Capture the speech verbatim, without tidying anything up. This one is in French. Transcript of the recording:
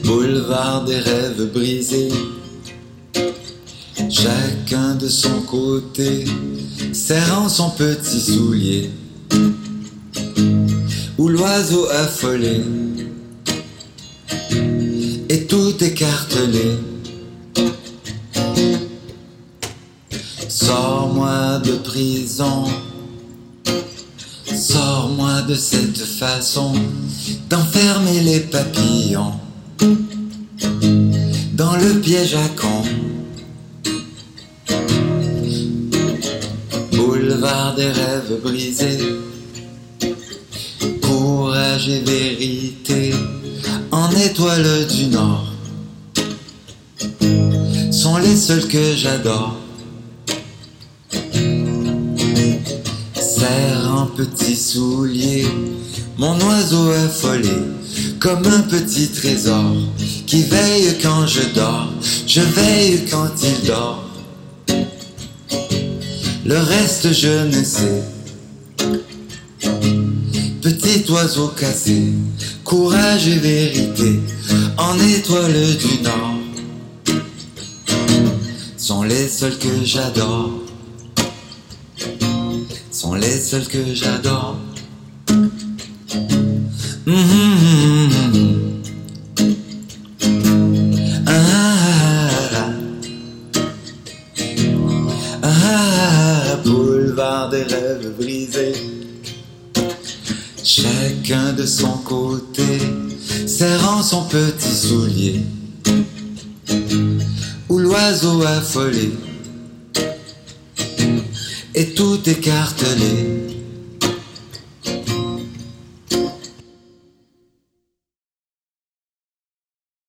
Boulevard des rêves brisés, chacun de son côté, serrant son petit soulier, où l'oiseau affolé est tout écartelé. Sors-moi de prison, sors-moi de cette façon d'enfermer les papillons dans le piège à con. Boulevard des rêves brisés, courage et vérité en étoiles du Nord sont les seuls que j'adore. Serre en petit soulier mon oiseau affolé, comme un petit trésor qui veille quand je dors, je veille quand il dort. Le reste je ne sais. Petit oiseau cassé, courage et vérité en étoiles du Nord sont les seuls que j'adore, sont les seuls que j'adore. Mmh. Ah, ah, ah, boulevard des rêves brisés, chacun de son côté, serrant son petit soulier, où l'oiseau affolé est tout écartelé.